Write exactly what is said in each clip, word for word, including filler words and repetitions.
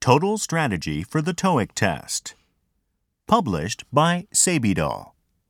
Total Strategy for the TOEIC Test. Published by Sabidal.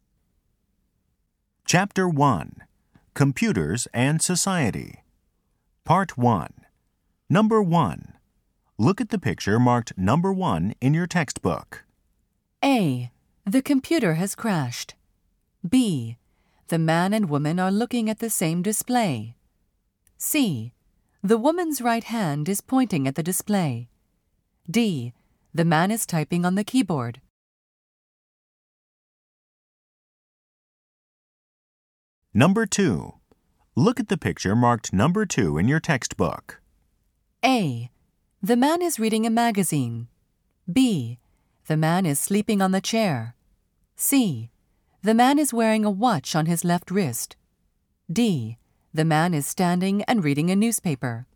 Chapter one. Computers and Society. Part one. Number one. Look at the picture marked number one in your textbook. A. The computer has crashed. B. The man and woman are looking at the same display. C. The woman's right hand is pointing at the display. D. The man is typing on the keyboard. Number two. Look at the picture marked number two in your textbook. A. The man is reading a magazine. B. The man is sleeping on the chair. C. The man is wearing a watch on his left wrist. D. The man is standing and reading a newspaper.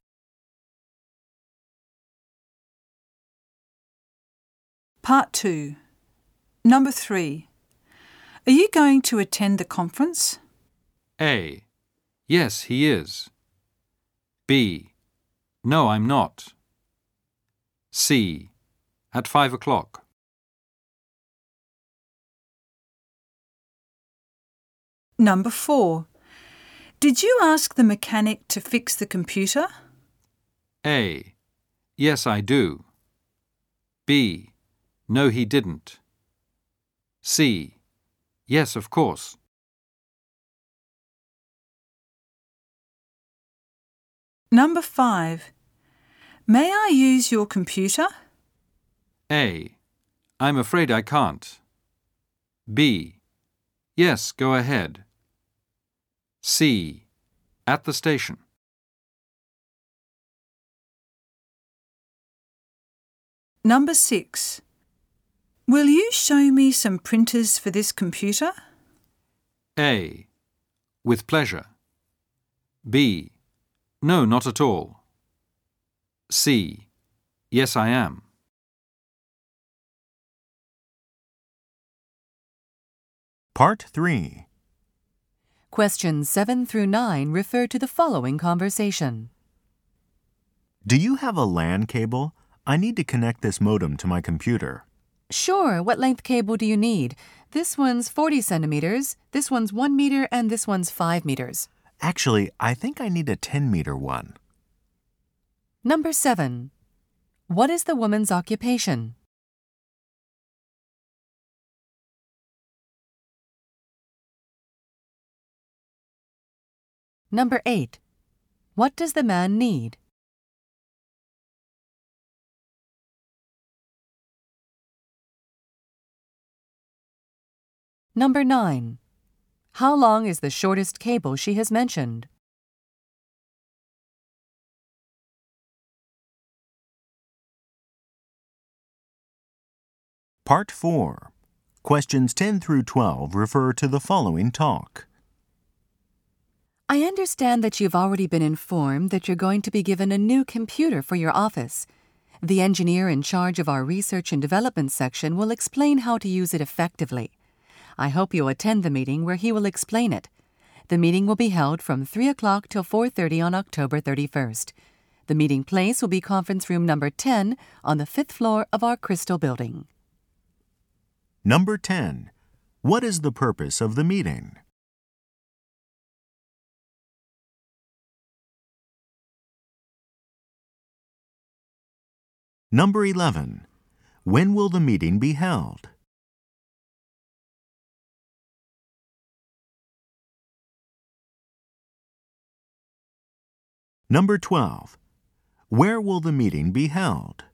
Part two. Number three. Are you going to attend the conference? A. Yes, he is. B. No, I'm not. C. At five o'clock. Number four. Did you ask the mechanic to fix the computer? A. Yes, I do. B. No, he didn't. C. Yes, of course. Number five. May I use your computer? A. I'm afraid I can't. B. Yes, go ahead. C. At the station. Number six. Will you show me some printers for this computer? A. With pleasure. B. No, not at all. C. Yes, I am. Part three. Questions seven through nine refer to the following conversation. Do you have a LAN cable? I need to connect this modem to my computer. Sure, what length cable do you need? This one's forty centimeters, this one's one meter, and this one's five meters. Actually, I think I need a ten meter one. Number seven. What is the woman's occupation? Number eight. What does the man need? Number nine. How long is the shortest cable she has mentioned? Part four. Questions ten through twelve refer to the following talk. I understand that you've already been informed that you're going to be given a new computer for your office. The engineer in charge of our research and development section will explain how to use it effectively. I hope you'll attend the meeting where he will explain it. The meeting will be held from three o'clock till four thirty on October thirty-first. The meeting place will be conference room number ten on the fifth floor of our Crystal Building. Number ten. What is the purpose of the meeting? Number eleven. When will the meeting be held? Number twelve. Where will the meeting be held?